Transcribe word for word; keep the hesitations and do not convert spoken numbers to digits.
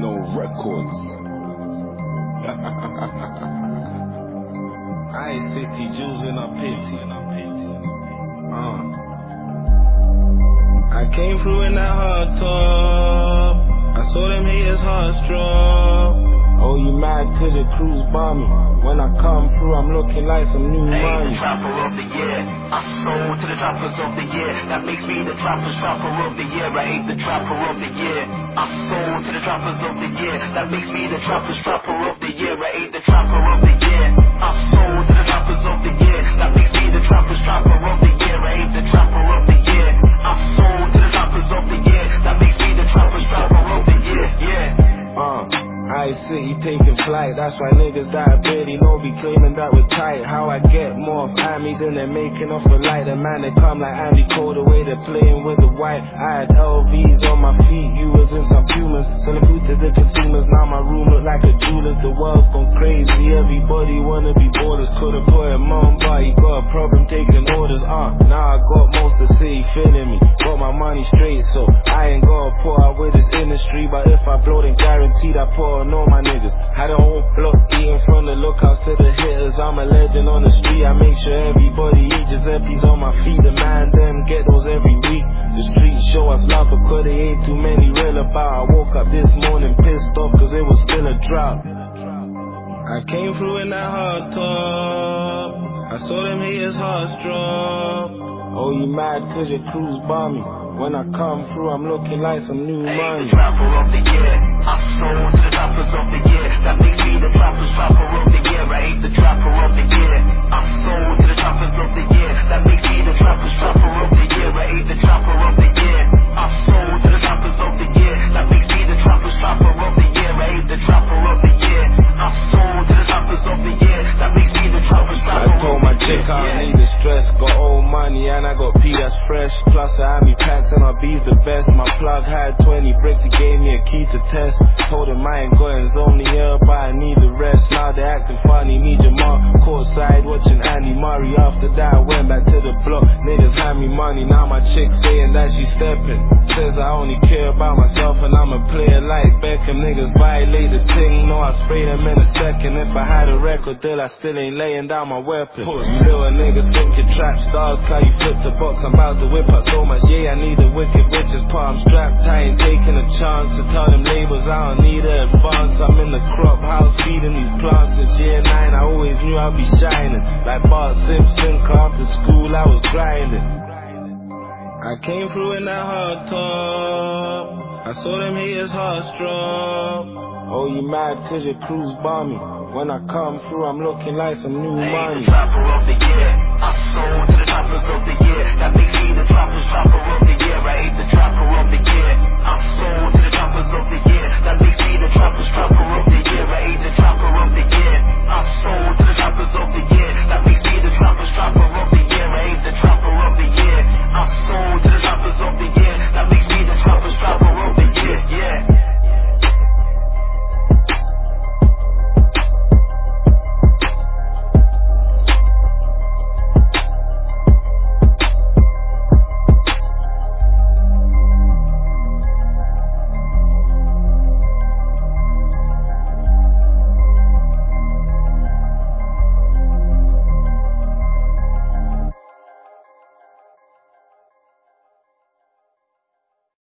No records. I ain't city Jews in a pity. Uh. I came through in that hard top. I saw them haters hearts drop. Oh, you mad cause your crew's bomb me. When I come through, I'm looking like some new hey, money. The trapper of the year. I sold to the trappers of the year. That makes me the trappers trapper of the year. I hate the trapper of the year. I sold to the trappers of the year. That makes me the trappers trapper of the year. I hate the trapper of the year. I sold to the trappers of the year. That makes me the trappers trapper of the year. I hate the trapper of the year. I sold to the trappers of the year. That makes me the trappers trapper of the year. Yeah. Uh. I City taking flight, that's why niggas diabetes no be claiming that we're tight. How I get more of Amy than they're making off a light. The man they come like Andy Cole, the way they're playing with the white. I had L Vs on my feet, you was in some Pumas. Selling food to the consumers, now my room look like a jeweler's. The world's gone crazy, everybody wanna be borders. Could've put him on, but he got a problem taking orders. Uh, now I got most of the city feeling me. Got my money straight, so I ain't gonna put out with this industry. But if I blow, then guaranteed I put on all my niggas. Had a whole block eating from the lookouts to the hitters. I'm a legend on the street, I make sure everybody eat Giuseppe's on my feet. The man them get those every week. The streets show us love because they ain't too many real about. I woke up this morning pissed off cause it was still a drought. I came through in that hard top. I saw them haters hearts drop. Oh, you mad cause your crew's bomb me. When I come through, I'm looking like some new hey, money. The trapper of the year. I sold to the trappers of the year. That makes me the trappers trapper of the year. I hate the trapper of the year. I sold to the trappers of the year. That makes me the trappers trapper of the year. I hate the trapper of the year. I sold to the trappers of the year. That makes me the trappers trapper of the year. I hate the trapper of the year. I sold to the trappers of the year. That makes me the trappers trapper of the year. I told my chick I don't need the stress. Got old money and I got P that's fresh. Plus the Ami packs and my B's the best. My plug had twenty bricks, he gave me a key to test. Told him I ain't going, it's only here, but I need the rest. Now they acting funny, need your mom. Courtside watching Andy Murray. After that I went back to the block. Niggas hand me money, now my chick saying that she stepping. Says I only care about myself and I'm a player like Beckham. Niggas violate the thing, know I spray them in a second. If I had a record deal, I still ain't laying down my weapon. Little niggas think you trap stars, cause you flip the box. I'm about to whip up so much, yeah, I need the wicked riches part. I'm strapped, I ain't taking a chance to tell them labels I don't need an advance. I'm in the crop house feeding these plants. Since year nine, I always knew I'd be shining. Like Bart Simpson, cause after school I was grinding. I came through in that hard top. I saw them haters hearts drop. Oh, you mad cause your crew's bomb me. When I come through, I'm looking like some new hey, money. The trapper of the year. I sold to the trappers of the year. That makes me the trappers trapper of the year. I hate the trapper of